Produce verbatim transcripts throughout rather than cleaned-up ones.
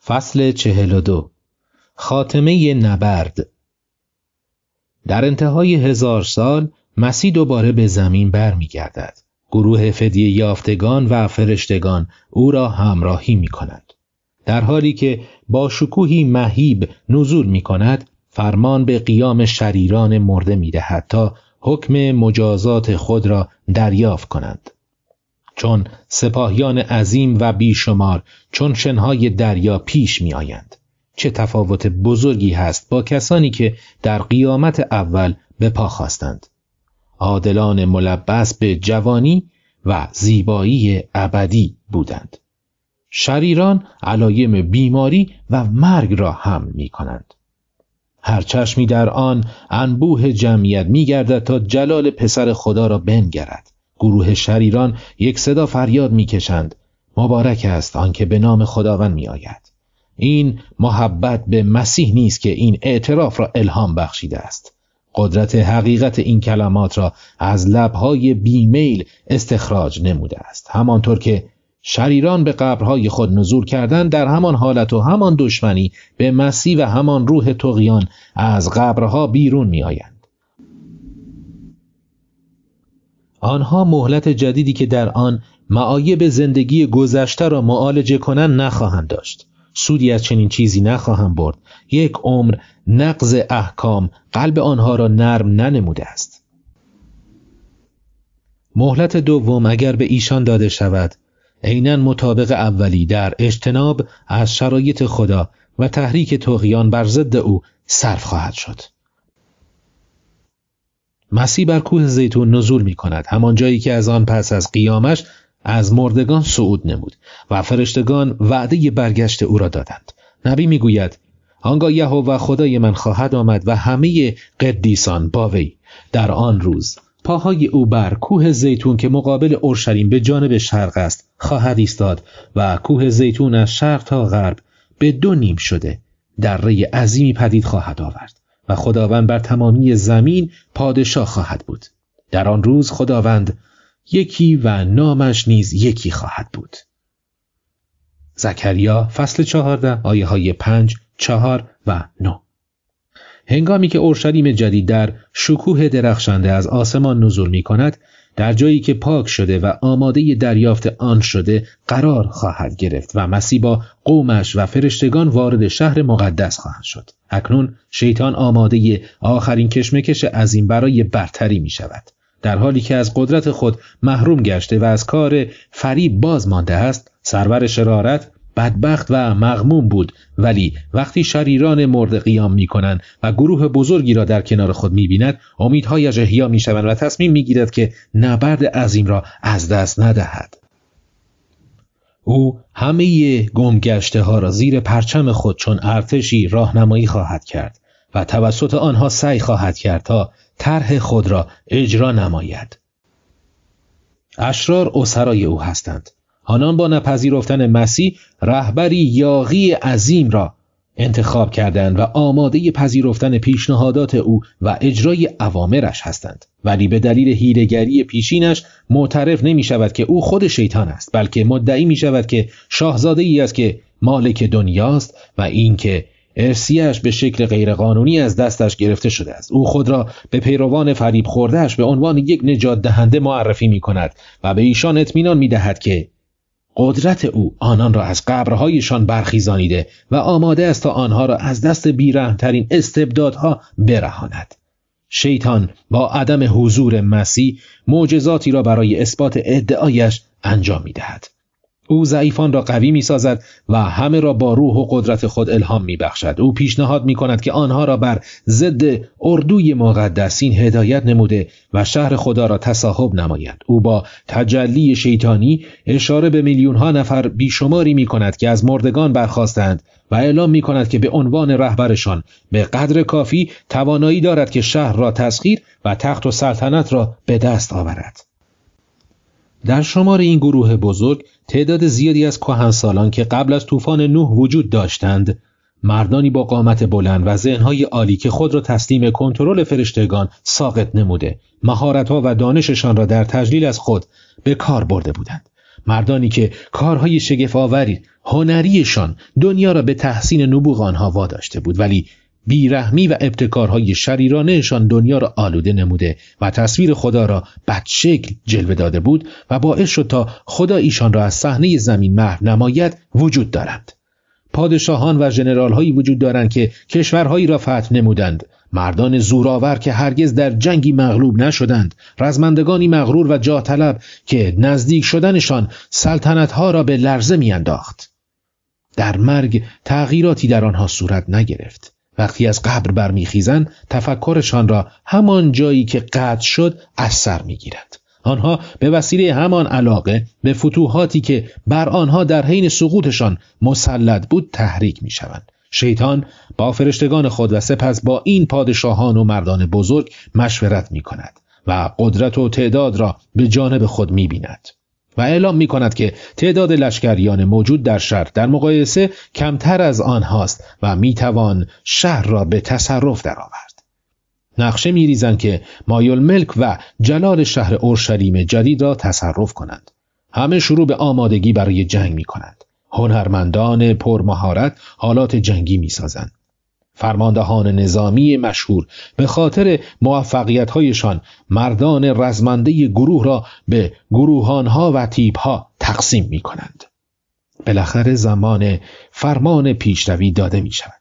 فصل چهل و دو. خاتمه نبرد. در انتهای هزار سال مسیح دوباره به زمین برمی گردد. گروه فدیه یافتگان و فرشتگان او را همراهی می کند. در حالی که با شکوهی مهیب نزول می کند، فرمان به قیام شریران مرده می دهد تا حکم مجازات خود را دریافت کنند. چون سپاهیان عظیم و بیشمار چون شنهای دریا پیش می آیند. چه تفاوت بزرگی هست با کسانی که در قیامت اول به پا خواستند. عادلان ملبس به جوانی و زیبایی ابدی بودند. شریران علایم بیماری و مرگ را حمل می کنند. هر چشمی در آن انبوه جمعیت می گردد تا جلال پسر خدا را بنگرد. گروه شریران یک صدا فریاد می کشند: مبارک است آنکه به نام خداوند می آید. این محبت به مسیح نیست که این اعتراف را الهام بخشیده است. قدرت حقیقت این کلمات را از لبهای بیمیل استخراج نموده است. همانطور که شریران به قبرهای خود نزول کردند، در همان حالت و همان دشمنی به مسیح و همان روح طغیان از قبرها بیرون می آیند. آنها مهلت جدیدی که در آن معایب زندگی گذشته را معالجه کنند نخواهند داشت. سودی از چنین چیزی نخواهند برد. یک عمر نقض احکام قلب آنها را نرم ننموده است. مهلت دوم اگر به ایشان داده شود، عیناً مطابق اولی در اجتناب از شرایط خدا و تحریک طغیان بر ضد او صرف خواهد شد. مسیح بر کوه زیتون نزول می کند، همان جایی که از آن پس از قیامش از مردگان صعود نمود و فرشتگان وعده برگشت او را دادند. نبی می گوید: آنگاه یهوه خدای من خواهد آمد و همه قدیسان با وی. در آن روز پاهای او بر کوه زیتون که مقابل اورشلیم به جانب شرق است خواهد ایستاد و کوه زیتون از شرق تا غرب به دو نیم شده دره عظیمی پدید خواهد آورد و خداوند بر تمامی زمین پادشاه خواهد بود. در آن روز خداوند یکی و نامش نیز یکی خواهد بود. زکریا فصل چهارده آیه های پنج، چهار و نه. هنگامی که اورشلیم جدید در شکوه درخشنده از آسمان نزول می کند، در جایی که پاک شده و آماده دریافت آن شده قرار خواهد گرفت و مسیح با قومش و فرشتگان وارد شهر مقدس خواهد شد. اکنون شیطان آماده آخرین کشمکش عظیم برای برتری می شود. در حالی که از قدرت خود محروم گشته و از کار فریب باز مانده است، سرور شرارت بدبخت و مغموم بود، ولی وقتی شریران مرده قیام می کنند و گروه بزرگی را در کنار خود می بیند، امیدهایش احیا می شوند و تصمیم می گیرد که نبرد عظیم را از دست ندهد. او همه گمگشته ها را زیر پرچم خود چون ارتشی راهنمایی خواهد کرد و توسط آنها سعی خواهد کرد تا طرح خود را اجرا نماید. اشرار اسرای او هستند. آنان با نپذیرفتن مسیح رهبری یاغی عظیم را انتخاب کردند و آماده پذیرفتن پیشنهادات او و اجرای اوامرش هستند، ولی به دلیل حیله‌گری پیشینش معترف نمی شود که او خود شیطان است، بلکه مدعی می شود که شاهزاده ای است که مالک دنیاست و این که ارثیه‌اش به شکل غیرقانونی از دستش گرفته شده است. او خود را به پیروان فریب خورده‌اش به عنوان یک نجات دهنده معرفی می کند و به ایشان اطمینان می دهد که قدرت او آنان را از قبرهایشان برخیزانیده و آماده است تا آنها را از دست بیرحم‌ترین استبدادها برهاند. شیطان با عدم حضور مسیح معجزاتی را برای اثبات ادعایش انجام می دهد. او ضعیفان را قوی می سازد و همه را با روح و قدرت خود الهام می بخشد. او پیشنهاد می کند که آنها را بر ضد اردوی مقدسین هدایت نموده و شهر خدا را تصاحب نماید. او با تجلی شیطانی اشاره به میلیون ها نفر بیشماری می کند که از مردگان برخاستند و اعلام می کند که به عنوان رهبرشان به قدر کافی توانایی دارد که شهر را تسخیر و تخت و سلطنت را به دست آورد. در شمار این گروه بزرگ تعداد زیادی از کهنسالان که قبل از طوفان نوح وجود داشتند، مردانی با قامت بلند و ذهن‌های عالی که خود را تسلیم کنترل فرشتگان ساقط نموده، مهارت‌ها و دانششان را در تجلیل از خود به کار برده بودند. مردانی که کارهای شگفت‌آور هنریشان دنیا را به تحسین نبوغ آنها واداشته بود، ولی بیرحمی و ابتکارهای شریرانهشان دنیا را آلوده نموده و تصویر خدا را بدشکل جلوه داده بود و باعث شد تا خدا ایشان را از صحنه زمین محو نماید وجود دارند. پادشاهان و ژنرال‌هایی وجود دارند که کشورهایی را فتح نمودند، مردان زورآور که هرگز در جنگی مغلوب نشدند، رزمندگانی مغرور و جاه طلب که نزدیک شدنشان سلطنت‌ها را به لرزه می‌انداخت. در مرگ تغییراتی در آنها صورت نگرفت. وقتی از قبر برمیخیزند تفکرشان را همان جایی که قطع شد از سر می‌گیرد. آنها به وسیله همان علاقه به فتوحاتی که بر آنها در حین سقوطشان مسلط بود تحریک می‌شوند. شیطان با فرشتگان خود و سپس با این پادشاهان و مردان بزرگ مشورت می‌کند و قدرت و تعداد را به جانب خود می‌بیند و اعلام می‌کند که تعداد لشکریان موجود در شهر در مقایسه کمتر از آنهاست و می‌توان شهر را به تصرف درآورد. نقشه می‌ریزند که مایالملک و جلال شهر اورشلیم جدید را تصرف کنند. همه شروع به آمادگی برای جنگ می‌کنند. هنرمندان پرمهارت حالات جنگی می‌سازند. فرماندهان نظامی مشهور به خاطر موفقیت‌هایشان مردان رزمنده گروه را به گروهانها و تیپ‌ها تقسیم می‌کنند. بالاخره زمان فرمان پیشروی داده می‌شود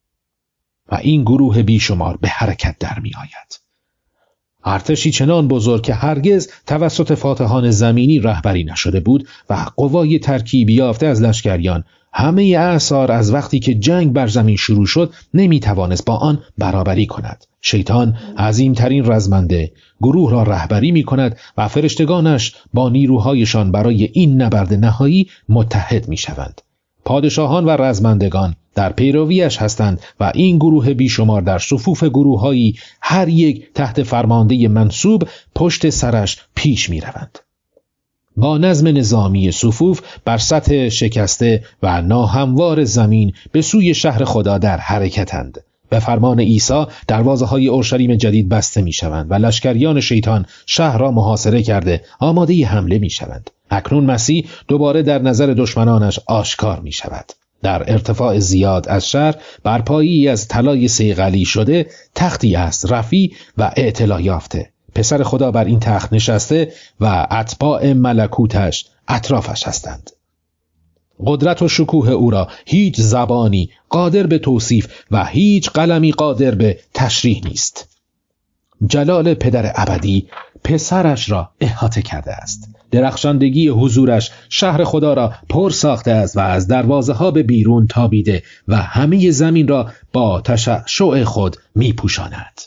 و این گروه بیشمار به حرکت در می‌آید. ارتشی چنان بزرگ که هرگز توسط فاتحان زمینی رهبری نشده بود و قوای ترکیبی یافته از لشکریان همه اعصار از وقتی که جنگ بر زمین شروع شد نمیتوانست با آن برابری کند. شیطان عظیمترین رزمنده گروه را رهبری می کند و فرشتگانش با نیروهایشان برای این نبرد نهایی متحد می شوند. پادشاهان و رزمندگان در پیرویش هستند و این گروه بیشمار در صفوف گروه‌هایی هر یک تحت فرمانده منصوب پشت سرش پیش می روند. با نظم نظامی صفوف بر سطح شکسته و ناهموار زمین به سوی شهر خدا در حرکتند. به فرمان عیسی دروازه‌های اورشلیم جدید بسته می‌شوند و لشکریان شیطان شهر را محاصره کرده آماده حمله می‌شوند. اکنون مسیح دوباره در نظر دشمنانش آشکار می‌شود. در ارتفاع زیاد از شهر بر پایه‌ای از طلای صیقلی شده تختی است رفیع و اعتلا یافته. پسر خدا بر این تخت نشسته و اتباع ملکوتش اطرافش هستند. قدرت و شکوه او را هیچ زبانی قادر به توصیف و هیچ قلمی قادر به تشریح نیست. جلال پدر ابدی پسرش را احاطه کرده است. درخشندگی حضورش شهر خدا را پر ساخته است و از دروازه ها به بیرون تابیده و همه زمین را با تشعشع خود می پوشاند.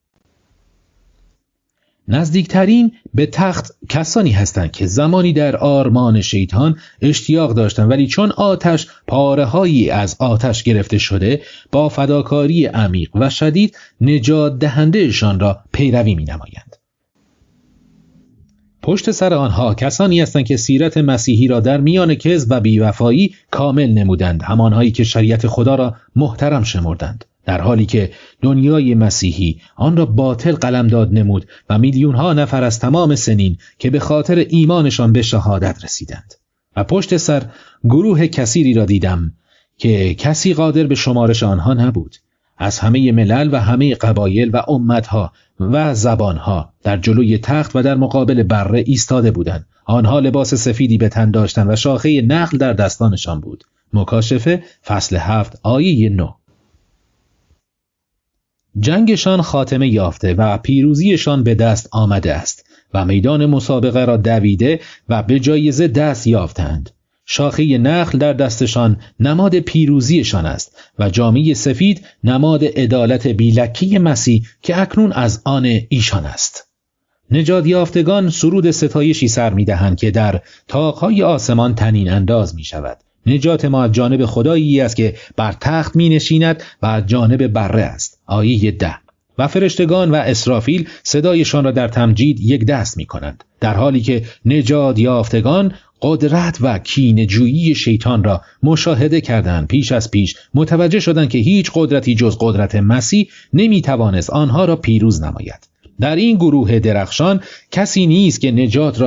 نزدیکترین به تخت کسانی هستند که زمانی در آرمان شیطان اشتیاق داشتند، ولی چون آتش پاره‌هایی از آتش گرفته شده با فداکاری عمیق و شدید نجات دهندهشان را پیروی می نمایند. پشت سر آنها کسانی هستند که سیرت مسیحی را در میان کذب و بیوفایی کامل نمودند، همانهایی که شریعت خدا را محترم شمردند، در حالی که دنیای مسیحی آن را باطل قلمداد نمود و میلیون ها نفر از تمام سنین که به خاطر ایمانشان به شهادت رسیدند. و پشت سر گروه کثیری را دیدم که کسی قادر به شمارش آنها نبود. از همه ملل و همه قبایل و امتها و زبانها در جلوی تخت و در مقابل بره ایستاده بودند. آنها لباس سفیدی به تن داشتند و شاخه نخل در دستانشان بود. مکاشفه فصل هفت آیه نه. جنگشان خاتمه یافته و پیروزیشان به دست آمده است و میدان مسابقه را دویده و به جایزه دست یافتند. شاخه نخل در دستشان نماد پیروزیشان است و جامه سفید نماد عدالت بیلکی مسیح که اکنون از آن ایشان است. نجات یافتگان سرود ستایشی سر می‌دهند که در طاق‌های آسمان طنین انداز می‌شود. نجات ما از جانب خدایی است که بر تخت می نشیند و از جانب بره است. آیه ده. و فرشتگان و اسرافیل صدایشان را در تمجید یک دست می کنند، در حالی که نجات یافتگان قدرت و کینه‌جویی شیطان را مشاهده کردند. پیش از پیش متوجه شدند که هیچ قدرتی جز قدرت مسیح نمی توانست آنها را پیروز نماید. در این گروه درخشان کسی نیست که نجات را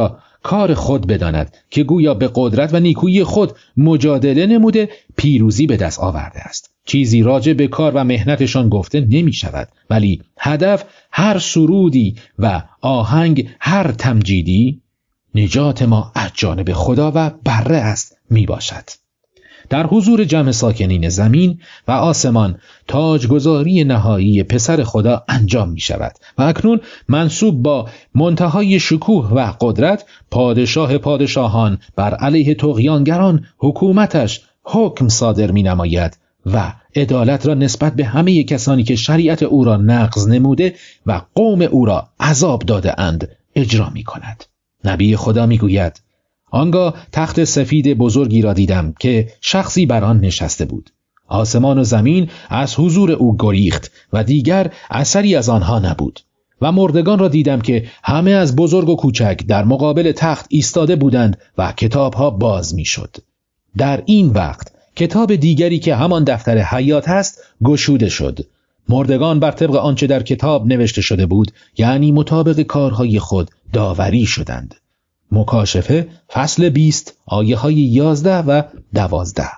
کار خود بداند که گویا به قدرت و نیکویی خود مجادله نموده پیروزی به دست آورده است. چیزی راجع به کار و مهنتشان گفته نمی شود، ولی هدف هر سرودی و آهنگ هر تمجیدی نجات ما از جانب خدا و بره است می باشد. در حضور جمع ساکنین زمین و آسمان تاجگذاری نهایی پسر خدا انجام می شود و اکنون منصوب با منتهای شکوه و قدرت پادشاه پادشاهان بر علیه طغیانگران حکومتش حکم صادر می نماید و عدالت را نسبت به همه کسانی که شریعت او را نقض نموده و قوم او را عذاب داده اند اجرا می کند. نبی خدا می گوید آنگاه تخت سفید بزرگی را دیدم که شخصی بر آن نشسته بود. آسمان و زمین از حضور او گریخت و دیگر اثری از آنها نبود. و مردگان را دیدم که همه از بزرگ و کوچک در مقابل تخت ایستاده بودند و کتابها باز می شد. در این وقت کتاب دیگری که همان دفتر حیات است گشوده شد. مردگان بر طبق آنچه در کتاب نوشته شده بود، یعنی مطابق کارهای خود داوری شدند. مکاشفه فصل بیست آیه های یازده و دوازده.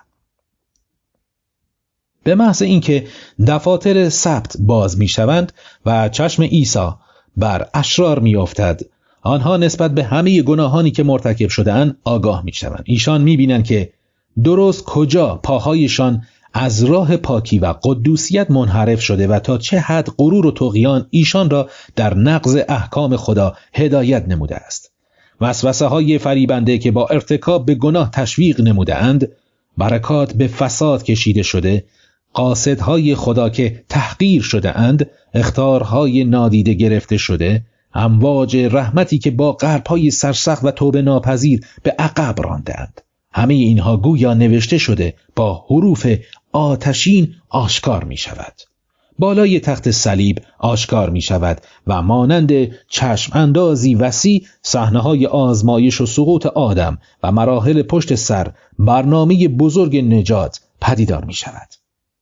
به محض اینکه دفاتر ثبت باز می شوند و چشم عیسی بر اشرار می افتد، آنها نسبت به همه گناهانی که مرتکب شده‌اند آگاه می شوند. ایشان می بینند که درست کجا پاهایشان از راه پاکی و قدوسیت منحرف شده و تا چه حد غرور و طغیان ایشان را در نقض احکام خدا هدایت نموده است. وسوسه های فریبنده که با ارتکاب به گناه تشویق نموده اند، برکات به فساد کشیده شده، قاصدهای خدا که تحقیر شده اند، اخطارهای نادیده گرفته شده، امواج رحمتی که با قلب‌های سرسخت و توبه ناپذیر به عقب رانده اند. همه اینها گویا نوشته شده با حروف آتشین آشکار می شود. بالای تخت صلیب آشکار می شود و مانند چشم اندازی وسیع صحنه‌های آزمایش و سقوط آدم و مراحل پشت سر برنامه بزرگ نجات پدیدار می شود.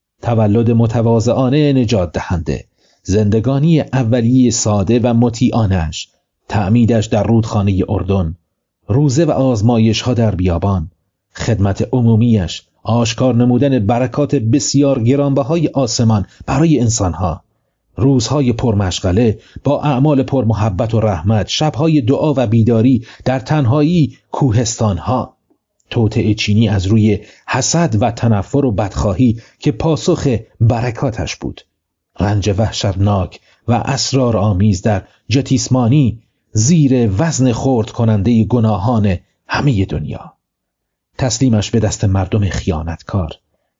تولد متواضعانه نجات دهنده، زندگانی اولیه ساده و مطیعانش، تعمیدش در رودخانه اردن، روزه و آزمایش ها در بیابان، خدمت عمومیش، آشکار نمودن برکات بسیار گرانبهای آسمان برای انسانها، روزهای پرمشغله با اعمال پرمحبت و رحمت، شبهای دعا و بیداری در تنهایی کوهستانها، توطئه چینی از روی حسد و تنفر و بدخواهی که پاسخ برکاتش بود، رنج وحشتناک و اسرار آمیز در جتیسمانی زیر وزن خرد کننده گناهان همه دنیا، تسلیمش به دست مردم خیانتکار،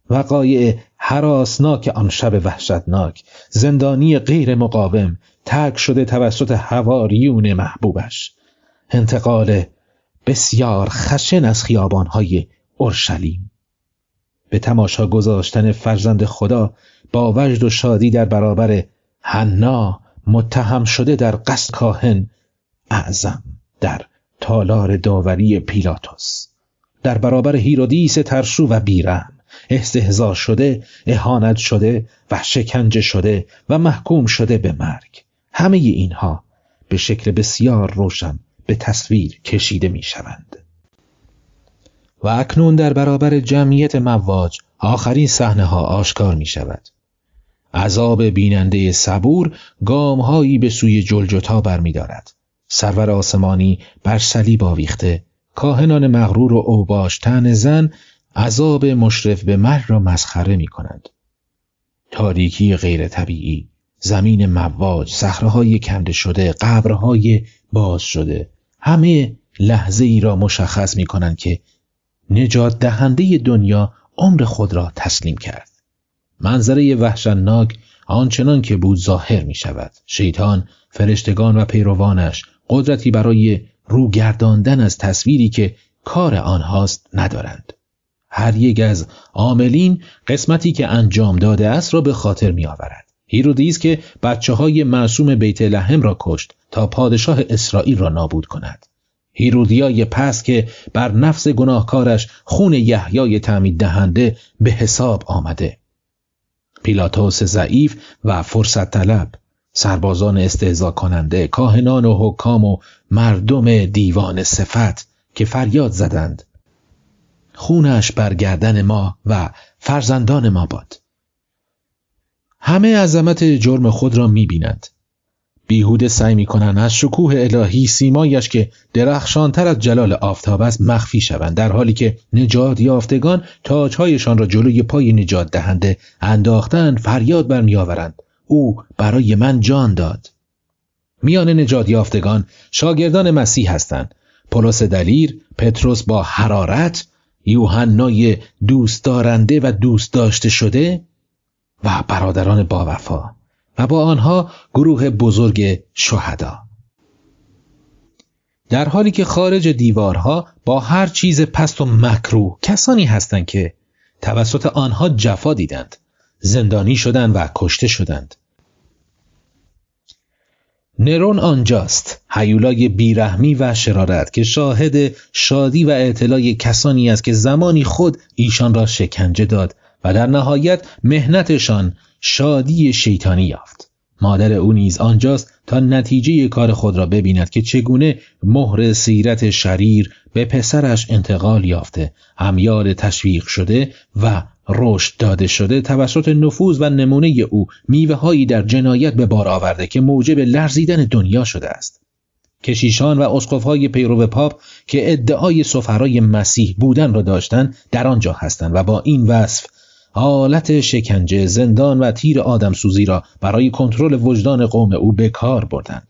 وقایع هراسناک آن شب وحشتناک، زندانی غیر مقاوم ترک شده توسط حواریون محبوبش، انتقال بسیار خشن از خیابانهای اورشلیم، به تماشا گذاشتن فرزند خدا با وجد و شادی در برابر حنا متهم شده در قصد کاهن اعظم در تالار داوری پیلاتوس، در برابر هیرودیس ترسو و بیرحم استهزا شده، اهانت شده و شکنجه شده و محکوم شده به مرگ. همه اینها به شکل بسیار روشن به تصویر کشیده می شوند. و اکنون در برابر جمعیت مواج آخرین صحنه ها آشکار می شود. عذاب بیننده صبور گامهایی به سوی جلجتا برمی دارد. سرور آسمانی بر صلیب آویخته، کاهنان مغرور و اوباش طعنه زن عذاب مشرف به مرگ را مسخره می کنند. تاریکی غیر طبیعی، زمین مواج، صخره‌های کنده شده، قبرهای باز شده، همه لحظه ای را مشخص می کنند که نجات دهنده دنیا عمر خود را تسلیم کرد. منظره وحشتناک آنچنان که بود ظاهر می شود. شیطان، فرشتگان و پیروانش قدرتی برای روگرداندن از تصویری که کار آنهاست ندارند. هر یک از عاملین قسمتی که انجام داده است را به خاطر می آورد. هیرودیس که بچه های معصوم بیت لحم را کشت تا پادشاه اسرائیل را نابود کند. هیرودیای پست که بر نفس گناهکارش خون یحیای تعمید دهنده به حساب آمده. پیلاتوس ضعیف و فرصت طلب، سربازان استهزا کننده، کاهنان و حکام و مردم دیوان صفت که فریاد زدند خونش بر گردن ما و فرزندان ما باد. همه عظمت جرم خود را می‌بینند. بیهوده سعی می‌کنند از شکوه الهی سیمایش که درخشانتر از جلال آفتاب است مخفی شوند، در حالی که نجات یافتگان تاج‌هایشان را جلوی پای نجات دهنده انداختند فریاد برمی‌آورند او برای من جان داد. میان نجات یافتگان شاگردان مسیح هستند: پولس دلیر، پتروس با حرارت، یوحنای دوست دارنده و دوست داشته شده و برادران با وفا و با آنها گروه بزرگ شهدا. در حالی که خارج دیوارها با هر چیز پست و مکروه کسانی هستند که توسط آنها جفا دیدند، زندانی شدند و کشته شدند. نرون آنجاست، هیولای بیرحمی و شرارت که شاهد شادی و اطلاع کسانی است که زمانی خود ایشان را شکنجه داد و در نهایت مهنتشان شادی شیطانی یافت. مادر او نیز آنجاست تا نتیجه کار خود را ببیند که چگونه مهر سیرت شریر به پسرش انتقال یافته، امیال تشویق شده و رشد داده شده توسط نفوذ و نمونه او میوه‌هایی در جنایت به بار آورده که موجب لرزیدن دنیا شده است. کشیشان و اسقف‌های پیرو پاپ که ادعای سفرای مسیح بودن را داشتند در آنجا هستند و با این وصف حالت شکنجه، زندان و تیر آدمسوزی را برای کنترل وجدان قوم او به کار بردند.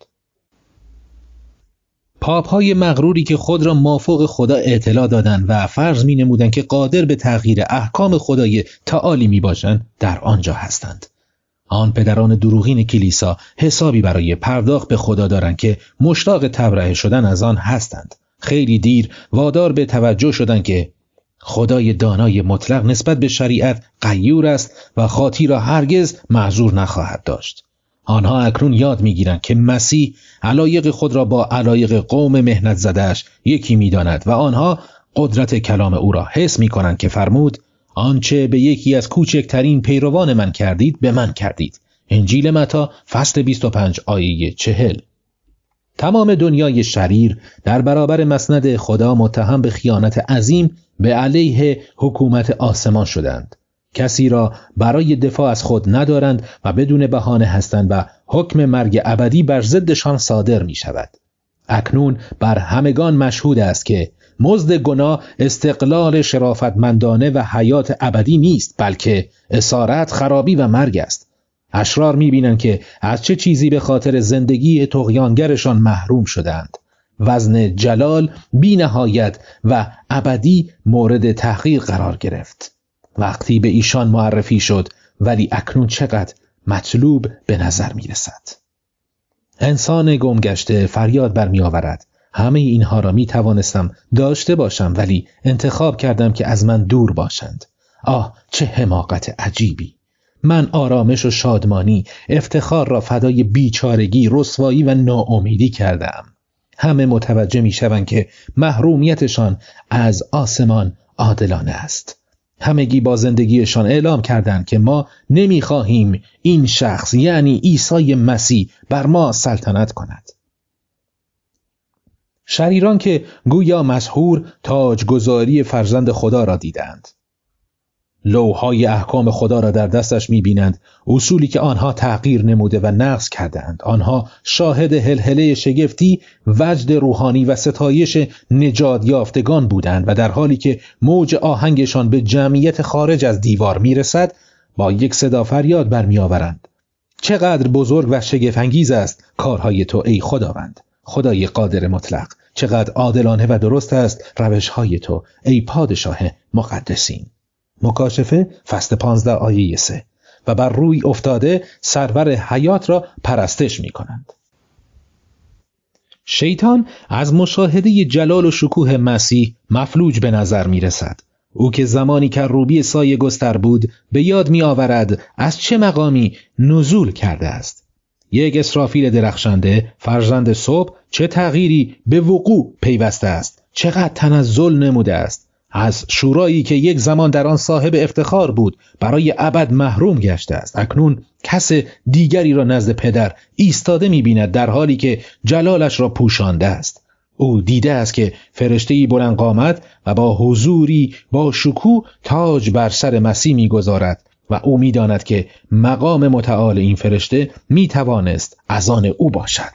پاپ‌های مغروری که خود را مافوق خدا اطلاع دادند و فرض می‌نمودند که قادر به تغییر احکام خدای تعالی می‌باشند در آنجا هستند. آن پدران دروغین کلیسا حسابی برای پرداخت به خدا دارند که مشتاق تبرئه شدن از آن هستند. خیلی دیر وادار به توجه شدند که خدای دانای مطلق نسبت به شریعت غیور است و خاطی را هرگز معذور نخواهد داشت. آنها اکنون یاد می‌گیرند که مسیح علایق خود را با علایق قوم مهنت زده‌اش یکی می‌داند و آنها قدرت کلام او را حس می‌کنند که فرمود آنچه به یکی از کوچکترین پیروان من کردید به من کردید. انجیل متی فصل بیست و پنج آیه چهل. تمام دنیای شریر در برابر مسند خدا متهم به خیانت عظیم به علیه حکومت آسمان شدند. کسی را برای دفاع از خود ندارند و بدون بهانه هستند و حکم مرگ ابدی بر ضدشان صادر می شود. اکنون بر همگان مشهود است که مزد گناه استقلال شرافتمندانه و حیات ابدی نیست، بلکه اسارت، خرابی و مرگ است. اشرار می بینند که از چه چیزی به خاطر زندگی طغیانگرشان محروم شدند. وزن جلال بی نهایت و ابدی مورد تحقیر قرار گرفت. وقتی به ایشان معرفی شد، ولی اکنون چقدر مطلوب به نظر می رسد. انسان گمگشته فریاد برمی آورد. همه اینها را می توانستم داشته باشم ولی انتخاب کردم که از من دور باشند. آه چه حماقت عجیبی! من آرامش و شادمانی، افتخار را فدای بیچارگی، رسوایی و ناامیدی کردم. همه متوجه می شوند که محرومیتشان از آسمان عادلانه است. همگی با زندگیشان اعلام کردند که ما نمی خواهیم این شخص یعنی عیسی مسیح بر ما سلطنت کند. شریران که گویا مسحور تاجگذاری فرزند خدا را دیدند. لوح‌های احکام خدا را در دستش می‌بینند، اصولی که آنها تغییر نموده و نقض کردند. آنها شاهد هلهله شگفتی، وجد روحانی و ستایش نجات یافتگان بودند و در حالی که موج آهنگشان به جمعیت خارج از دیوار می‌رسد، با یک صدا فریاد برمی‌آورند: چقدر بزرگ و شگفت‌انگیز است کارهای تو ای خداوند، خدای قادر مطلق. چقدر عادلانه و درست است روش‌های تو ای پادشاه مقدسین. مکاشفه فصل پانزده آیه سه. و بر روی افتاده سرور حیات را پرستش می کنند. شیطان از مشاهده جلال و شکوه مسیح مفلوج به نظر می رسد. او که زمانی که روبی سایه گستر بود به یاد می آورد از چه مقامی نزول کرده است. یک اسرافیل درخشنده، فرزند صبح، چه تغییری به وقوع پیوسته است، چقدر تنزل نموده است. از شورایی که یک زمان در آن صاحب افتخار بود برای ابد محروم گشته است. اکنون کس دیگری را نزد پدر ایستاده می‌بیند در حالی که جلالش را پوشانده است. او دیده است که فرشته‌ای بلند قامت و با حضوری با شکوه تاج بر سر مسیح می‌گذارد و او می‌داند که مقام متعال این فرشته می‌توانست از آن او باشد.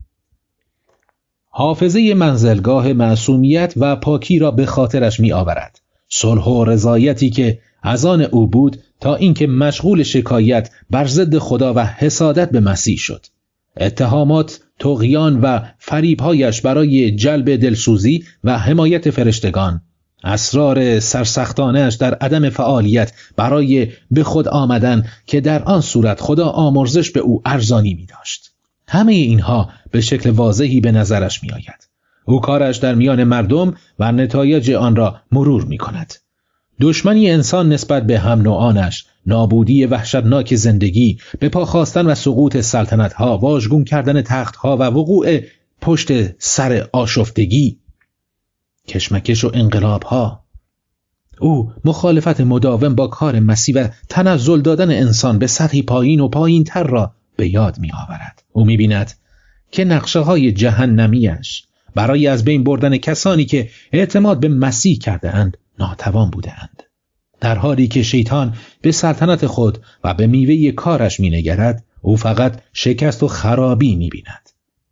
حافظه منزلگاه معصومیت و پاکی را به خاطرش می‌آورد. صلح و رضایتی که از آن او بود تا اینکه مشغول شکایت بر ضد خدا و حسادت به مسیح شد. اتهامات، طغیان و فریب‌هایش برای جلب دلسوزی و حمایت فرشتگان، اسرار سرسختانه‌اش در عدم فعالیت برای به خود آمدن که در آن صورت خدا آمرزش به او ارزانی می داشت. همه اینها به شکل واضحی به نظرش می آید. او کارش در میان مردم و نتایج آن را مرور می کند. دشمنی انسان نسبت به هم نوعانش، نابودی وحشتناک زندگی، به پا خواستن و سقوط سلطنت‌ها، واژگون کردن تخت‌ها و وقوع پشت سر آشفتگی، کشمکش و انقلاب‌ها. او مخالفت مداوم با کار مسیح و تنزل دادن انسان به سطحی پایین و پایین‌تر را به یاد می‌آورد. او می‌بیند که نقشه‌های جهنمیش برای از بین بردن کسانی که اعتماد به مسیح کرده‌اند ناتوان بودند. در حالی که شیطان به سلطنت خود و به میوه کارش می‌نگرد، او فقط شکست و خرابی می‌بیند.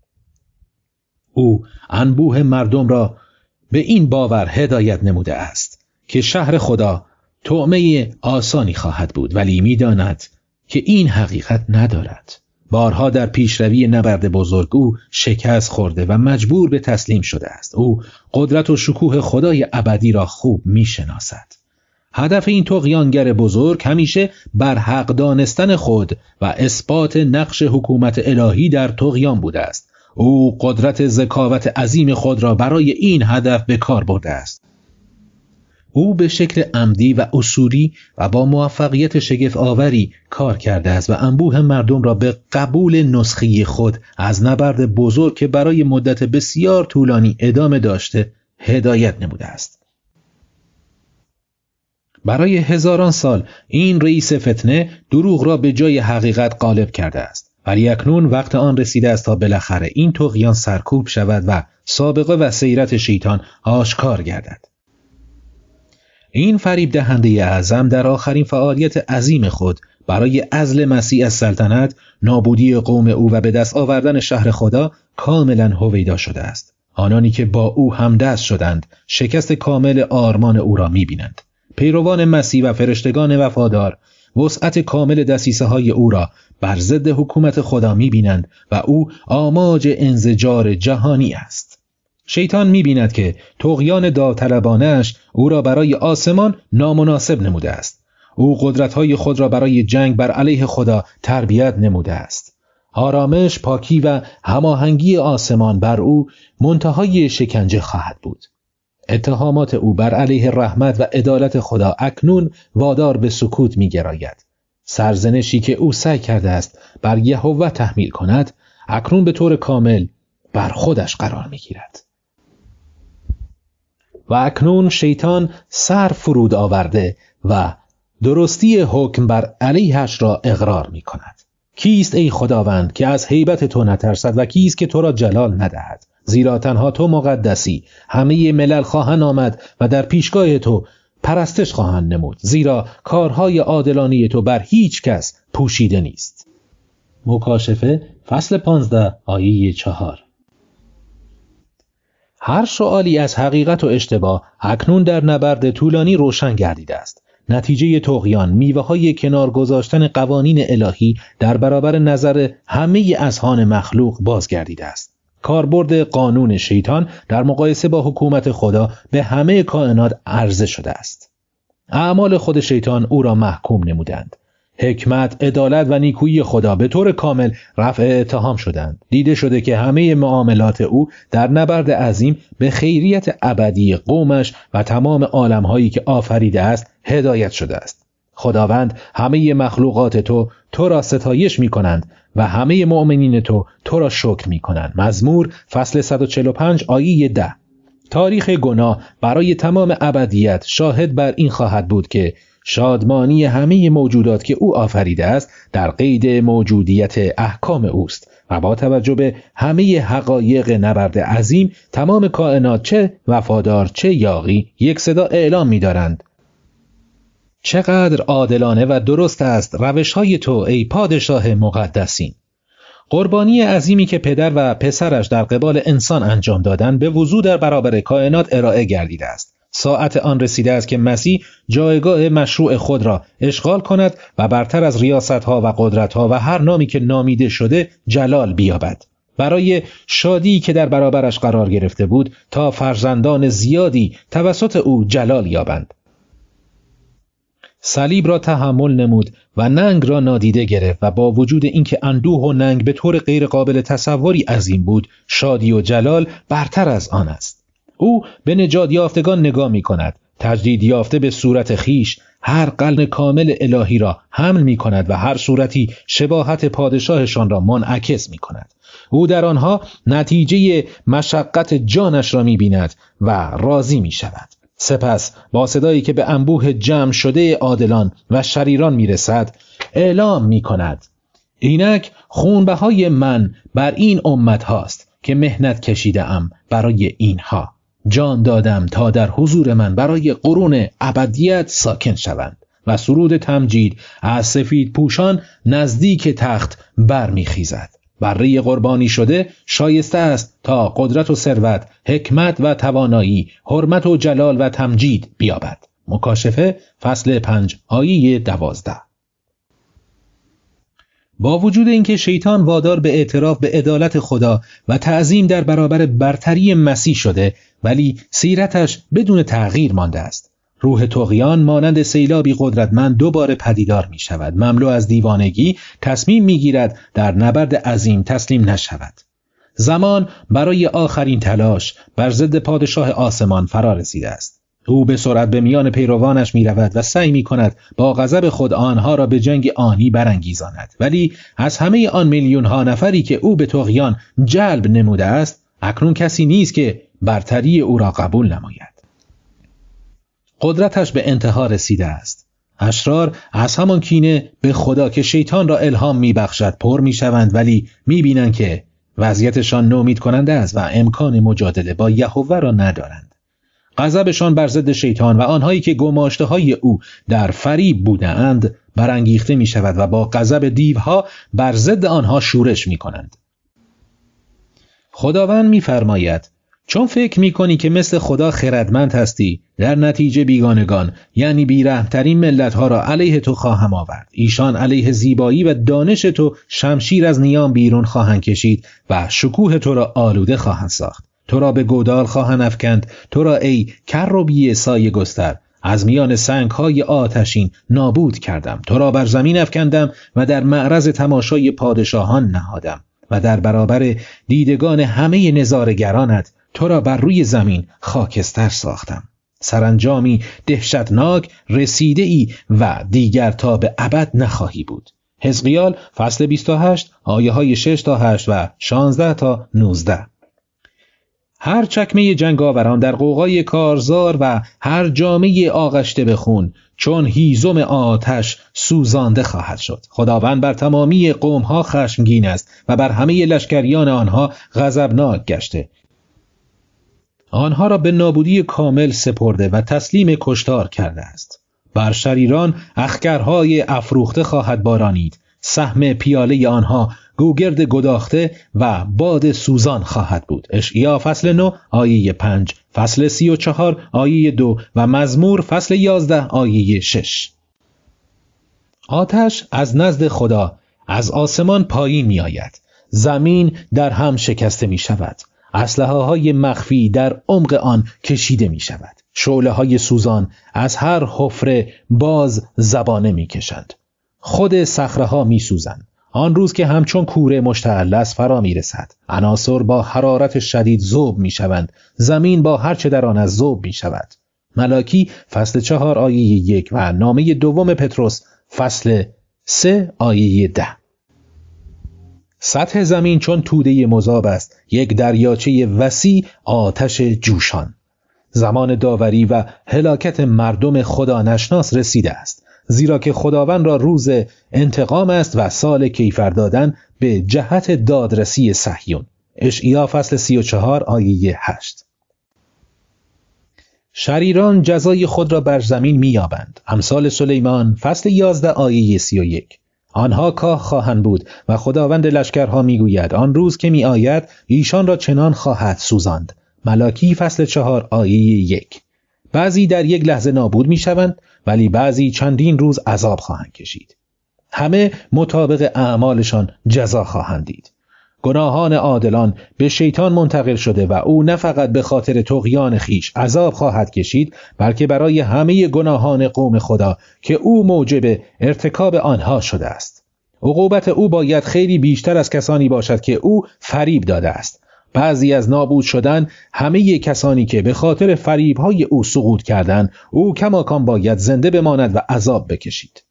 او انبوه مردم را به این باور هدایت نموده است که شهر خدا طعمه آسانی خواهد بود، ولی می‌داند که این حقیقت ندارد. بارها در پیشروی نبرد بزرگ او شکست خورده و مجبور به تسلیم شده است. او قدرت و شکوه خدای ابدی را خوب می‌شناسد. هدف این طغیانگر بزرگ همیشه بر حق دانستن خود و اثبات نقش حکومت الهی در طغیان بوده است. او قدرت ذکاوت عظیم خود را برای این هدف به کار برده است. او به شکل عمدی و اصولی و با موفقیت شگفت آوری کار کرده است و انبوه مردم را به قبول نسخی خود از نبرد بزرگ که برای مدت بسیار طولانی ادامه داشته هدایت نموده است. برای هزاران سال این رئیس فتنه دروغ را به جای حقیقت غالب کرده است، ولی اکنون وقت آن رسیده است تا بالاخره این طغیان سرکوب شود و سابقه و سیرت شیطان آشکار گردد. این فریب دهنده اعظم در آخرین فعالیت عظیم خود برای عزل مسیح از سلطنت، نابودی قوم او و به دست آوردن شهر خدا کاملا هویدا شده است. آنانی که با او همدست شدند شکست کامل آرمان او را می‌بینند. پیروان مسیح و فرشتگان وفادار وسعت کامل دسیسه های او را بر ضد حکومت خدا می‌بینند و او آماج انزجار جهانی است. شیطان می‌بیند که طغیان داوطلبانه‌اش او را برای آسمان نامناسب نموده است. او قدرت‌های خود را برای جنگ بر علیه خدا تربیت نموده است. آرامش، پاکی و هماهنگی آسمان بر او منتهای شکنجه خواهد بود. اتهامات او بر علیه رحمت و عدالت خدا اکنون وادار به سکوت می‌گراید. سرزنشی که او سعی کرده است بر یهوه تحمیل کند اکنون به طور کامل بر خودش قرار می‌گیرد. و اکنون شیطان سر فرود آورده و درستی حکم بر علیهش را اقرار می کند. کیست ای خداوند که از هیبت تو نترسد و کیست که تو را جلال ندهد؟ زیرا تنها تو مقدسی، همه ملل خواهند آمد و در پیشگاه تو پرستش خواهند نمود، زیرا کارهای عادلانه تو بر هیچ کس پوشیده نیست. مکاشفه فصل پانزده آیه چهار. هر سؤالی از حقیقت و اشتباه اکنون در نبرد طولانی روشن گردیده است. نتیجه طغیان میوه‌های کنار گذاشتن قوانین الهی در برابر نظر همه اذهان مخلوق بازگردیده است. کاربرد قانون شیطان در مقایسه با حکومت خدا به همه کائنات عرضه شده است. اعمال خود شیطان او را محکوم نمودند. حکمت، عدالت و نیکویی خدا به طور کامل رفع اتهام شدند. دیده شده که همه معاملات او در نبرد عظیم به خیریت ابدی قومش و تمام عالم‌هایی که آفریده است هدایت شده است. خداوند همه مخلوقات تو تو را ستایش می‌کنند و همه مؤمنین تو تو را شکر می‌کنند. مزمور فصل صد و چهل و پنج آیه ده. تاریخ گناه برای تمام ابدیت شاهد بر این خواهد بود که شادمانی همه موجودات که او آفریده است در قید موجودیت احکام اوست و با توجه به همه حقایق نبرد عظیم تمام کائنات چه وفادار چه یاغی یک صدا اعلام می دارند: چقدر عادلانه و درست است روش‌های تو ای پادشاه مقدسین. قربانی عظیمی که پدر و پسرش در قبال انسان انجام دادند به وضوح در برابر کائنات ارائه گردیده است. ساعت آن رسیده است که مسیح جایگاه مشروع خود را اشغال کند و برتر از ریاست‌ها و قدرت‌ها و هر نامی که نامیده شده جلال بیابد. برای شادی که در برابرش قرار گرفته بود تا فرزندان زیادی توسط او جلال یابند. صلیب را تحمل نمود و ننگ را نادیده گرفت و با وجود اینکه اندوه و ننگ به طور غیر قابل تصوری عظیم بود، شادی و جلال برتر از آن است. او به نجات یافتگان نگاه می کند، تجدید یافته به صورت خیش هر قلب کامل الهی را حمل می کند و هر صورتی شباهت پادشاهشان را منعکس می کند. او در آنها نتیجه مشقت جانش را می بیند و راضی می شود. سپس با صدایی که به انبوه جمع شده عادلان و شریران می رسد اعلام می کند: اینک خونبهای من بر این امت هاست که مهنت کشیده ام برای اینها، جان دادم تا در حضور من برای قرون ابدیت ساکن شوند. و سرود تمجید از سفید پوشان نزدیک تخت برمی خیزد. بره قربانی شده شایسته است تا قدرت و ثروت، حکمت و توانایی، حرمت و جلال و تمجید بیابد. مکاشفه فصل پنج آیه دوازده. با وجود اینکه شیطان وادار به اعتراف به عدالت خدا و تعظیم در برابر برتری مسیح شده، ولی سیرتش بدون تغییر مانده است. روح طغیان مانند سیلابی قدرتمند دوباره پدیدار می شود. مملو از دیوانگی تصمیم می گیرد در نبرد عظیم تسلیم نشود. زمان برای آخرین تلاش بر ضد پادشاه آسمان فرا رسیده است. او به سرعت به میان پیروانش می رود و سعی می کند با غضب خود آنها را به جنگ آنی برانگیزاند. ولی از همه آن میلیون ها نفری که او به طغیان جلب نموده است، اکنون کسی نیست که برتری او را قبول نماید. قدرتش به انتها رسیده است. اشرار از همان کینه به خدا که شیطان را الهام می بخشد پر می شوند، ولی می بینند که وضعیتشان نومید کننده است و امکان مجادله با یهوه را ندارند. غضبشان بر ضد شیطان و آنهایی که گماشته های او در فریب بودند برانگیخته می شود و با غضب دیوها بر ضد آنها شورش می کنند. خداوند می فرماید: چون فکر می کنی که مثل خدا خردمند هستی، در نتیجه بیگانگان یعنی بیرحمترین ملت ها را علیه تو خواهم آورد. ایشان علیه زیبایی و دانش تو شمشیر از نیام بیرون خواهند کشید و شکوه تو را آلوده خواهند ساخت. تو را به گودال خواهند افکند، تو را ای کروبی سایه گستر از میان سنگ های آتشین نابود کردم. تو را بر زمین افکندم و در معرض تماشای پادشاهان نهادم و در برابر دیدگان همه نظاره‌گرانت تو را بر روی زمین خاکستر ساختم. سرانجامی دهشتناک رسیده ای و دیگر تا به ابد نخواهی بود. حزقیال فصل بیست و هشت آیه های شش تا هشت و شانزده تا نوزده. هر چکمه جنگاوران در غوغای کارزار و هر جامعه آغشته به خون چون هیزم آتش سوزانده خواهد شد. خداوند بر تمامی قومها خشمگین است و بر همه لشکریان آنها غضبناک گشته. آنها را به نابودی کامل سپرده و تسلیم کشتار کرده است. بر شریران اخگرهای افروخته خواهد بارانید. سهم پیاله آنها گوگرد گداخته و باد سوزان خواهد بود. اشعیا فصل نه آیه پنج، فصل سی و چهار آیه دو و مزمور فصل یازده آیه شش. آتش از نزد خدا از آسمان پایین می آید. زمین در هم شکسته می شود. اسلحه های مخفی در عمق آن کشیده می شود. شعله های سوزان از هر حفره باز زبانه می کشند. خود صخره ها می سوزند. آن روز که همچون کوره مشتعل است فرا می رسد. عناصر با حرارت شدید ذوب می شوند. زمین با هر چه در آن از ذوب می شود. ملاکی فصل چهار آیه یک و نامه دوم پتروس فصل سه آیه ده. سطح زمین چون توده مذاب است، یک دریاچه وسیع آتش جوشان. زمان داوری و هلاکت مردم خدا نشناس رسیده است، زیرا که خداوند را روز انتقام است و سال کیفر دادن به جهت دادرسی صهیون. اشعیا فصل سی و چهار آیه هشت. شریران جزای خود را بر زمین می‌یابند. امثال سلیمان فصل یازده آیه سی و یک. آنها کاه خواهند بود و خداوند لشکرها میگوید آن روز که می آید ایشان را چنان خواهد سوزاند. ملاکی فصل چهار آیه یک. بعضی در یک لحظه نابود می شوند ولی بعضی چندین روز عذاب خواهند کشید. همه مطابق اعمالشان جزا خواهند دید. گناهان عادلان به شیطان منتقل شده و او نه فقط به خاطر طغیان خیش عذاب خواهد کشید، بلکه برای همه گناهان قوم خدا که او موجب ارتکاب آنها شده است. عقوبت او باید خیلی بیشتر از کسانی باشد که او فریب داده است. بعضی از نابود شدن همه کسانی که به خاطر فریب‌های او سقوط کردند، او کماکان باید زنده بماند و عذاب بکشید.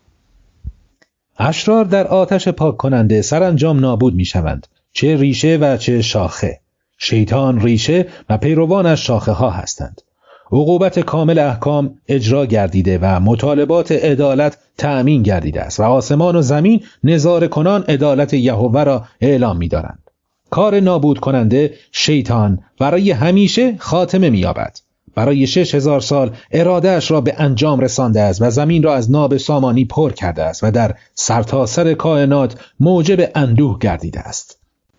اشرار در آتش پاک کننده سرانجام نابود می شوند، چه ریشه و چه شاخه. شیطان ریشه و پیروانش شاخه ها هستند. عقوبت کامل احکام اجرا گردیده و مطالبات عدالت تأمین گردیده است و آسمان و زمین نظاره کنان عدالت یهوه را اعلام می دارند. کار نابود کننده شیطان برای همیشه خاتمه می یابد. برای شش هزار سال ارادهش را به انجام رسانده است و زمین را از ناب سامانی پر کرده است و در سرتاسر کائنات موجب اندوه گردیده است.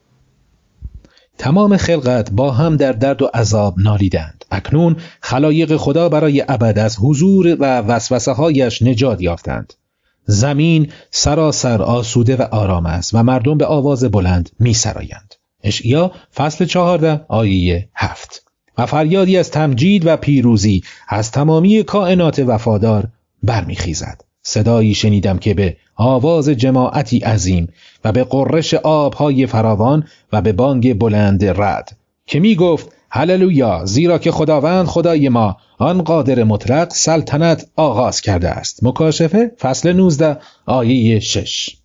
تمام خلقت با هم در درد و عذاب نالیدند. اکنون خلایق خدا برای ابد از حضور و وسوسه هایش نجات یافتند. زمین سراسر آسوده و آرام است و مردم به آواز بلند می سرایند. اشعیا فصل چهارده آیه هفت. و فریادی از تمجید و پیروزی از تمامی کائنات وفادار برمیخیزد. صدایی شنیدم که به آواز جماعتی عظیم و به قررش آبهای فراوان و به بانگ بلند رعد که می گفت هللویا، زیرا که خداوند خدای ما آن قادر مطلق سلطنت آغاز کرده است. مکاشفه فصل نوزده آیه شش.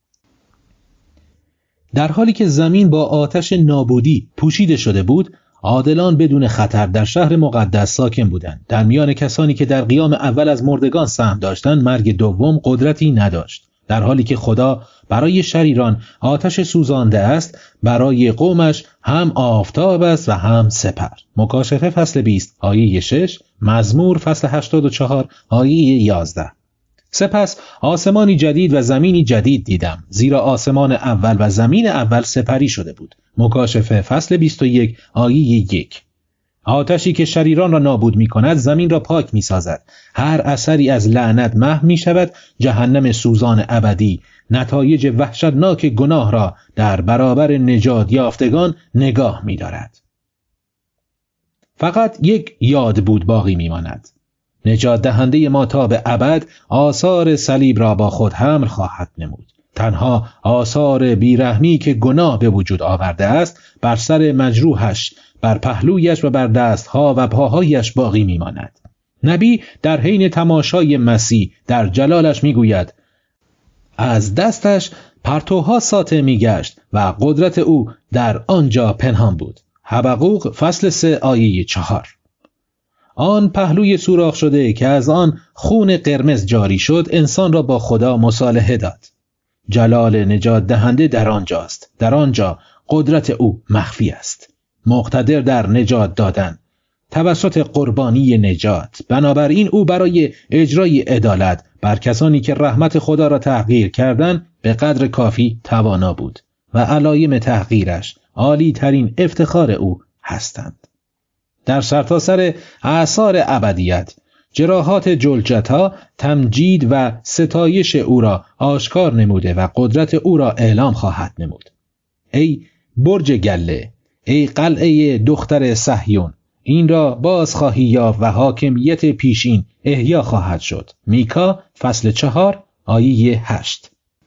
در حالی که زمین با آتش نابودی پوشیده شده بود، عادلان بدون خطر در شهر مقدس ساکن بودند. در میان کسانی که در قیام اول از مردگان سهم داشتند، مرگ دوم قدرتی نداشت. در حالی که خدا برای شریران آتش سوزانده است، برای قومش هم آفتاب است و هم سپر. مکاشفه فصل بیست آیه شش، مزمور فصل هشتاد و چهار آیه یازده. سپس آسمانی جدید و زمینی جدید دیدم، زیرا آسمان اول و زمین اول سپری شده بود. مکاشفه فصل بیست و یک آیه یک. آتشی که شریران را نابود می کند زمین را پاک می سازد. هر اثری از لعنت محو می شود. جهنم سوزان ابدی نتایج وحشتناک گناه را در برابر نجات یافتگان نگاه می دارد. فقط یک یاد بود باقی می ماند. نجات دهنده ما تا به ابد آثار صلیب را با خود حمل خواهد نمود. تنها آثار بیرحمی که گناه به وجود آورده است بر سر مجروحش، بر پهلویش و بر دستها و پاهایش باقی میماند. نبی در حین تماشای مسیح در جلالش میگوید از دستش پرتوها ساطع میگشت و قدرت او در آنجا پنهان بود. حبقوق فصل سه آیه چهار. آن پهلوی سوراخ شده که از آن خون قرمز جاری شد انسان را با خدا مصالحه داد. جلال نجات دهنده در آنجاست. در آنجا قدرت او مخفی است. مقتدر در نجات دادن توسط قربانی نجات. بنابراین او برای اجرای عدالت بر کسانی که رحمت خدا را تحقیر کردند به قدر کافی توانا بود و علایم تحقیرش عالی ترین افتخار او هستند. در سرتاسر اعصار ابدیت جراحات جلجتا تمجید و ستایش او را آشکار نموده و قدرت او را اعلام خواهد نمود. ای برج گله، ای قلعه دختر صهیون، این را باز خواهی یافت و حاکمیت پیشین احیا خواهد شد. میکا فصل چهار آیه هشت.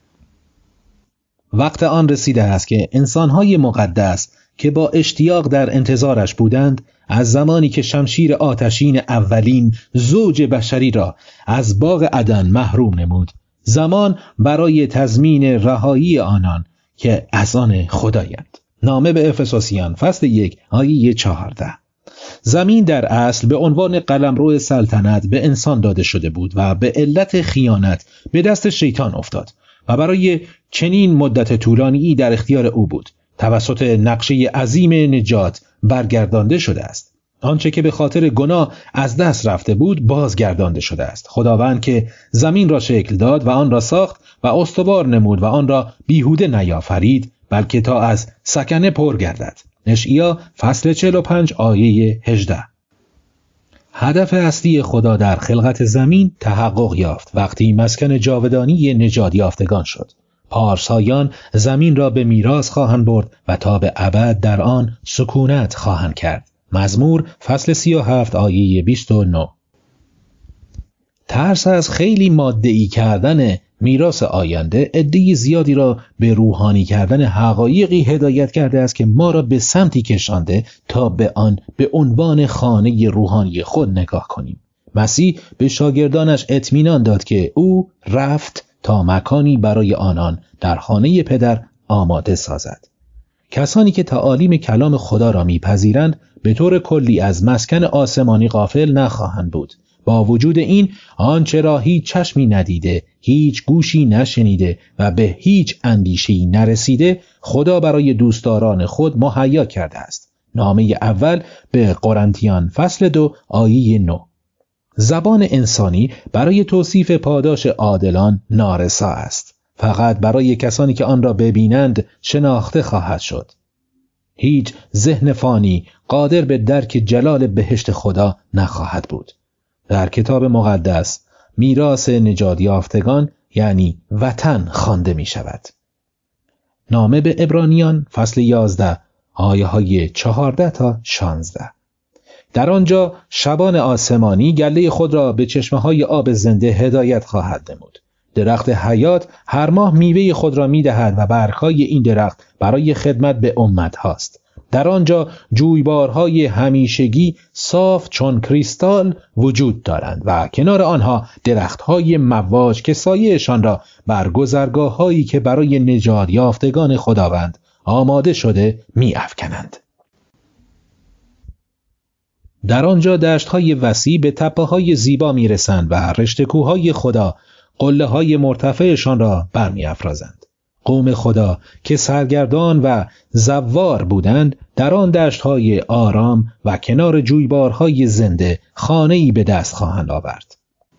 وقت آن رسیده است که انسانهای مقدس که با اشتیاق در انتظارش بودند، از زمانی که شمشیر آتشین اولین زوج بشری را از باغ عدن محروم نمود، زمان برای تضمین رهایی آنان که از آن خدایند. نامه به افسوسیان فصل یک آیه چهارده. زمین در اصل به عنوان قلمرو سلطنت به انسان داده شده بود و به علت خیانت به دست شیطان افتاد و برای چنین مدت طولانی در اختیار او بود. توسط نقشه عظیم نجات برگردانده شده است. آنچه که به خاطر گناه از دست رفته بود بازگردانده شده است. خداوند که زمین را شکل داد و آن را ساخت و استوار نمود و آن را بیهوده نیافرید، بلکه تا از سکنه پر گردد. اشعیا فصل چهل و پنج آیه هجده. هدف اصلی خدا در خلقت زمین تحقق یافت وقتی مسکن جاودانی نجات یافتگان شد. پارسایان زمین را به میراث خواهند برد و تا به ابد در آن سکونت خواهند کرد. مزمور فصل سی و هفت آیه بیست و نه. ترس از خیلی ماده‌ای کردن میراث آینده عده زیادی را به روحانی کردن حقایقی هدایت کرده است که ما را به سمتی کشانده تا به آن به عنوان خانه روحانی خود نگاه کنیم. مسیح به شاگردانش اطمینان داد که او رفت تا مکانی برای آنان در خانه پدر آماده سازد. کسانی که تعالیم کلام خدا را میپذیرند به طور کلی از مسکن آسمانی غافل نخواهند بود. با وجود این آنچه را هیچ چشمی ندیده، هیچ گوشی نشنیده و به هیچ اندیشه‌ای نرسیده، خدا برای دوستداران خود مهیا کرده است. نامه اول به قرنتیان فصل دو آیه نه. زبان انسانی برای توصیف پاداش عادلان نارسا است. فقط برای کسانی که آن را ببینند شناخته خواهد شد. هیچ ذهن فانی قادر به درک جلال بهشت خدا نخواهد بود. در کتاب مقدس میراث نجات یافتگان یعنی وطن خوانده می شود. نامه به عبرانیان فصل یازده آیه های چهارده تا شانزده. در آنجا شبان آسمانی گله خود را به چشمه های آب زنده هدایت خواهد نمود. درخت حیات هر ماه میوه خود را می دهد و برگ‌های این درخت برای خدمت به امت هاست. در آنجا جویبارهای همیشگی صاف چون کریستال وجود دارند و کنار آنها درختهای مواج که سایه‌شان را بر گذرگاه‌هایی که برای نجات یافتگان خداوند آماده شده می افکنند. در آنجا دشت‌های وسیع به تپه‌های زیبا می‌رسند و رشته کوه‌های خدا قله‌های مرتفعشان را برمی‌افرازند. قوم خدا که سرگردان و زوار بودند در آن دشت‌های آرام و کنار جویبارهای زنده خانه‌ای به دست خواهند آورد.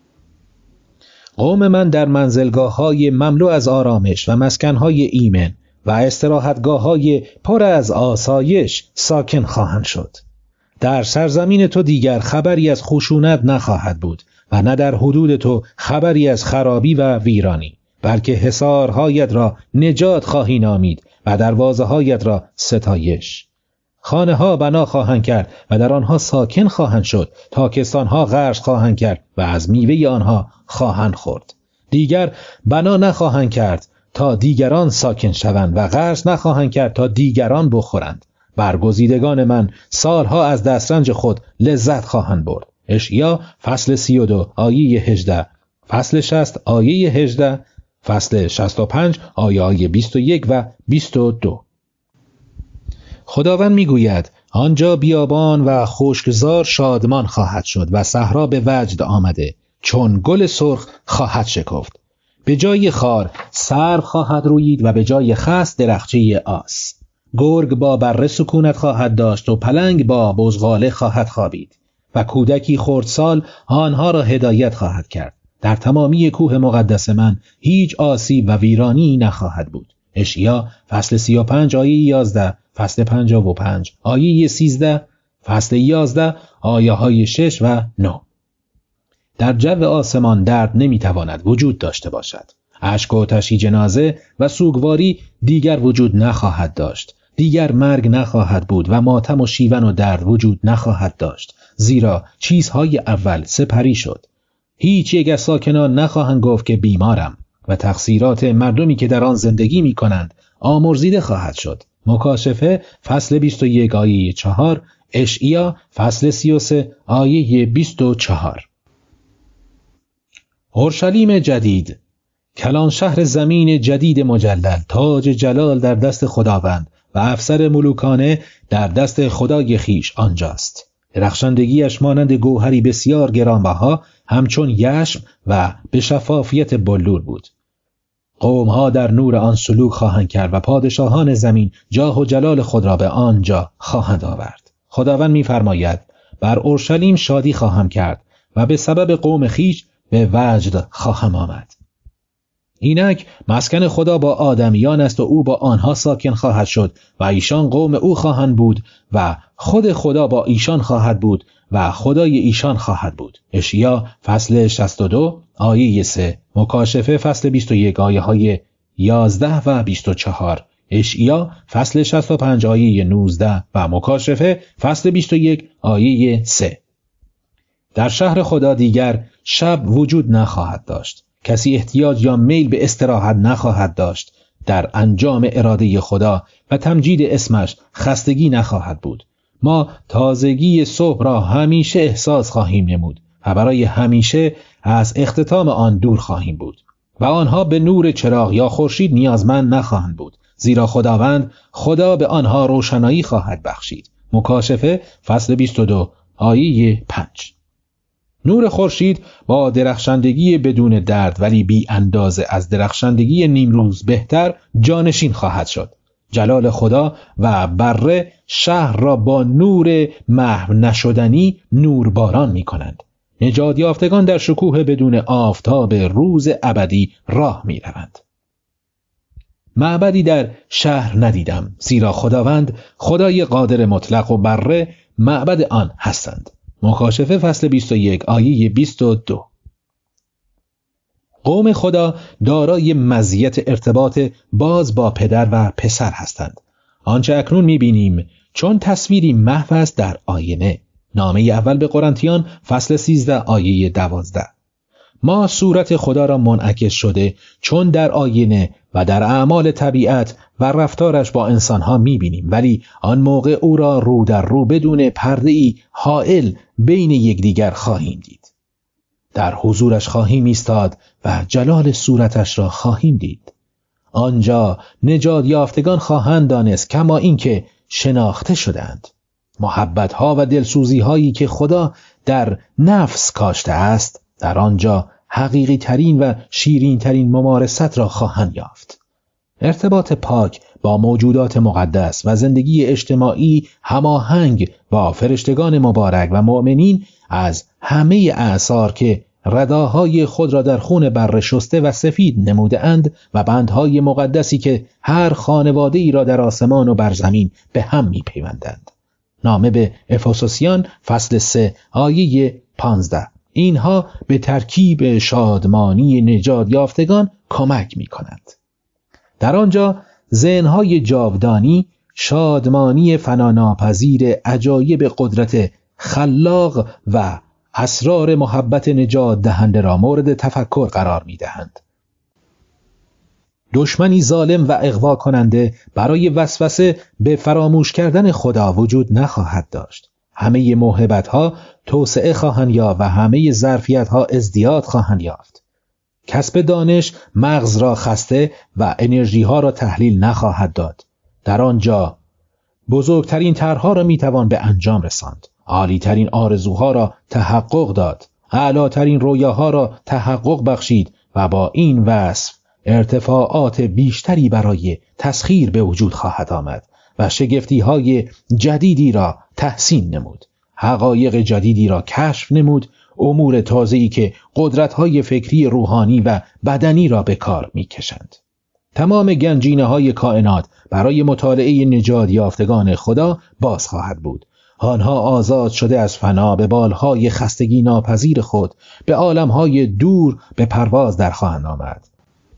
قوم من در منزلگاه‌های مملو از آرامش و مسکن‌های ایمن و استراحتگاه‌های پر از آسایش ساکن خواهند شد. در سرزمین تو دیگر خبری از خشونت نخواهد بود و نه در حدود تو خبری از خرابی و ویرانی، بلکه حصارهایت را نجات خواهی نامید و دروازه‌هایت را ستایش. خانه ها بنا خواهند کرد و در آنها ساکن خواهند شد، تاکستانها غرش خواهند کرد و از میوه آنها خواهند خورد. دیگر بنا نخواهند کرد تا دیگران ساکن شوند و غرس نخواهند کرد تا دیگران بخورند. برگزیدگان من سالها از دسترنج خود لذت خواهند برد. اشعیا فصل سی و دو آیه هجده، فصل شصت آیه هجده، فصل شصت و پنج آیه بیست و یک و بیست و دو. خداوند میگوید آنجا بیابان و خشکزار شادمان خواهد شد و صحرا به وجد آمده چون گل سرخ خواهد شکفت. به جای خار سرو خواهد رویید و به جای خس درخچه آس. گرگ با بره سکونت خواهد داشت و پلنگ با بزغاله خواهد خوابید و کودکی خردسال آنها را هدایت خواهد کرد. در تمامی کوه مقدس من هیچ آسیب و ویرانی نخواهد بود. اشعیا فصل سی و پنج آیه یازده، فصل پنجاه و پنج آیه سیزده، فصل یازده آیه های شش و نه. در جو آسمان درد نمیتواند وجود داشته باشد. اشک و تشی جنازه و سوگواری دیگر وجود نخواهد داشت. دیگر مرگ نخواهد بود و ماتم و شیون و درد وجود نخواهد داشت، زیرا چیزهای اول سپری شد. هیچ یک از ساکنان نخواهند گفت که بیمارم و تقصیرات مردمی که در آن زندگی می کنند آمرزیده خواهد شد. مکاشفه فصل بیست و یک آیه چهار، اشعیا فصل سی و سه آیه بیست و چهار. اورشلیم جدید، کلان شهر زمین جدید مجلل، تاج جلال در دست خداوند و افسر ملوکانه در دست خدای خیش آنجاست. درخشندگیش مانند گوهری بسیار گرانبها همچون یشم و به شفافیت بلور بود. قومها در نور آن سلوک خواهند کرد و پادشاهان زمین جاه و جلال خود را به آنجا خواهند آورد. خداوند می‌فرماید بر اورشلیم شادی خواهم کرد و به سبب قوم خیش به وجد خواهم آمد. اینک مسکن خدا با آدمیان است و او با آنها ساکن خواهد شد و ایشان قوم او خواهند بود و خود خدا با ایشان خواهد بود و خدای ایشان خواهد بود. اشعیا فصل شصت و دو آیه سه، مکاشفه فصل بیست و یک آیه های یازده و بیست و چهار، اشعیا فصل شصت و پنج آیه نوزده و مکاشفه فصل بیست و یک آیه سه. در شهر خدا دیگر شب وجود نخواهد داشت. کسی احتیاج یا میل به استراحت نخواهد داشت. در انجام اراده خدا و تمجید اسمش خستگی نخواهد بود. ما تازگی صبح را همیشه احساس خواهیم نمود و برای همیشه از اختتام آن دور خواهیم بود و آنها به نور چراغ یا خورشید نیازمند نخواهند بود، زیرا خداوند خدا به آنها روشنایی خواهد بخشید. مکاشفه فصل بیست و دو آیه پنج. نور خورشید با درخشندگی بدون درد ولی بی اندازه از درخشندگی نیمروز بهتر جانشین خواهد شد. جلال خدا و بره شهر را با نور محو نشدنی نورباران می کنند. نجات یافتگان در شکوه بدون آفتاب روز ابدی راه می روند. معبدی در شهر ندیدم، زیرا خداوند خدای قادر مطلق و بره معبد آن هستند. مکاشفه فصل بیست و یک آیه بیست و دو. قوم خدا دارای مزیت ارتباط باز با پدر و پسر هستند. آنچه اکنون می‌بینیم چون تصویری محو است در آینه. نامه اول به قرنتیان فصل سیزده آیه دوازده. ما صورت خدا را منعکس شده چون در آینه و در اعمال طبیعت و رفتارش با انسانها می‌بینیم، ولی آن موقع او را رو در رو بدون پرده‌ای حائل بین یکدیگر خواهیم دید. در حضورش خواهیم ایستاد و جلال صورتش را خواهیم دید. آنجا نجات یافتگان خواهند دانست کما اینکه شناخته شدند. محبت‌ها و دلسوزی‌هایی که خدا در نفس کاشته است در آنجا حقیقی ترین و شیرین ترین ممارست را خواهند یافت. ارتباط پاک با موجودات مقدس و زندگی اجتماعی هماهنگ با فرشتگان مبارک و مؤمنین از همه اعصار که رداهای خود را در خون بره شسته و سفید نموده اند و بندهای مقدسی که هر خانواده ای را در آسمان و بر زمین به هم می پیوندند. نامه به افسوسیان فصل سه آیه پانزده. اینها به ترکیب شادمانی نجات یافتگان کمک می کنند. در آنجا ذهن‌های جاودانی، شادمانی فناناپذیر عجایب قدرت خلاق و اسرار محبت نجات دهنده را مورد تفکر قرار می دهند. دشمنی ظالم و اغوا کننده برای وسوسه به فراموش کردن خدا وجود نخواهد داشت. همه موهبت‌ها توسعه خواهند یافت و همه ظرفیت‌ها ازدیاد خواهند یافت. کسب دانش مغز را خسته و انرژی‌ها را تحلیل نخواهد داد. در آنجا بزرگترین طرح‌ها را می‌توان به انجام رساند. عالی‌ترین آرزوها را تحقق داد. اعلی‌ترین رویاها را تحقق بخشید و با این وصف ارتفاعات بیشتری برای تسخیر به وجود خواهد آمد و شگفتی‌های جدیدی را تحسین نمود. حقایق جدیدی را کشف نمود. امور تازه‌ای که قدرت‌های فکری روحانی و بدنی را به کار می‌کشند. تمام گنجینه‌های کائنات برای مطالعه نجات یافتگان خدا باز خواهد بود. آنها آزاد شده از فنا به بالهای خستگی ناپذیر خود به عالم‌های دور به پرواز در خواهند آمد.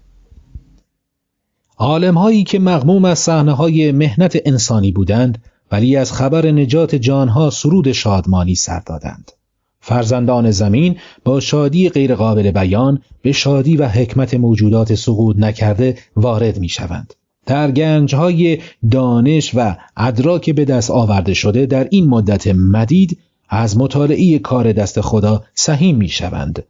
عالم‌هایی که مغموم از صحنه‌های مهنت انسانی بودند ولی از خبر نجات جانها سرود شادمانی سر دادند. فرزندان زمین با شادی غیرقابل بیان به شادی و حکمت موجودات سقوط نکرده وارد می شوند. در گنجهای دانش و ادراک به دست آورده شده در این مدت مدید از مطالعه کار دست خدا سهیم می شوند.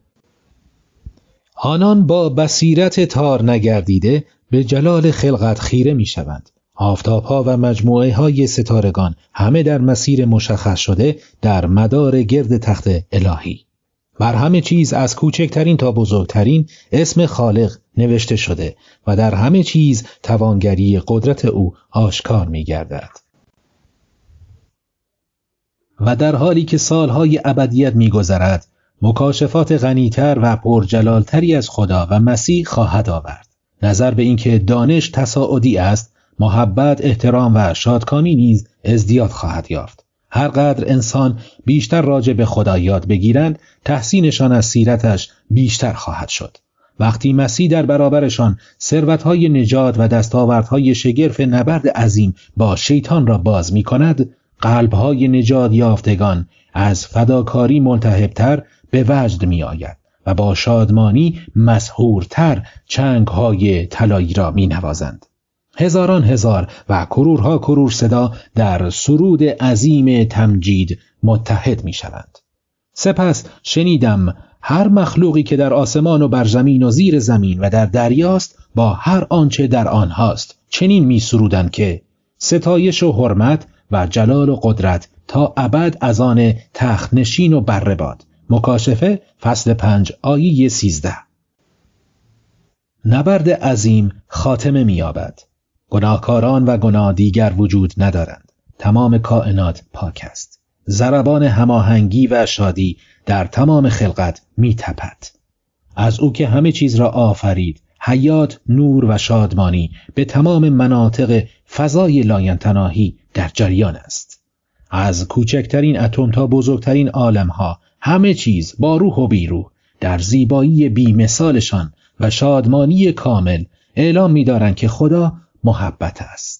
آنان با بصیرت تار نگردیده به جلال خلقت خیره می شوند. آفتاب‌ها و مجموعه‌های ستارگان همه در مسیر مشخص شده در مدار گرد تخت الهی. بر همه چیز از کوچکترین تا بزرگترین اسم خالق نوشته شده و در همه چیز توانگری قدرت او آشکار می‌گردد. و در حالی که سالهای ابدیت می‌گذرد، مکاشفات غنی‌تر و پرجلالتری از خدا و مسیح خواهد آورد. نظر به اینکه دانش تصاعدی است، محبت، احترام و شادکامی نیز ازدیاد خواهد یافت. هر قدر انسان بیشتر راجع به خدا یاد بگیرند، تحسینشان از سیرتش بیشتر خواهد شد. وقتی مسیح در برابرشان ثروت‌های نجات و دستاوردهای شگرف نبرد عظیم با شیطان را باز می‌کند، قلب‌های نجات یافتگان از فداکاری ملتهب‌تر به وجد می‌آید و با شادمانی مسحورتر چنگ‌های طلایی را می‌نوازند. هزاران هزار و کرورها کرور صدا در سرود عظیم تمجید متحد می‌شوند. سپس شنیدم هر مخلوقی که در آسمان و بر زمین و زیر زمین و در دریاست با هر آنچه در آنهاست چنین می‌سرودند که ستایش و حرمت و جلال و قدرت تا ابد از آن تخت نشین و بره باد. مکاشفه فصل پنج آیه سیزده. نبرد عظیم خاتمه می‌یابد. گناهکاران و گناه دیگر وجود ندارند. تمام کائنات پاک است. ضربان هماهنگی و شادی در تمام خلقت می‌تپد. از او که همه چیز را آفرید، حیات، نور و شادمانی به تمام مناطق فضای لاینتناهی در جریان است. از کوچکترین اتم تا بزرگترین عالم‌ها، همه چیز با روح و بیروح در زیبایی بی‌مثالشان و شادمانی کامل اعلام می‌دارند که خدا محبت است.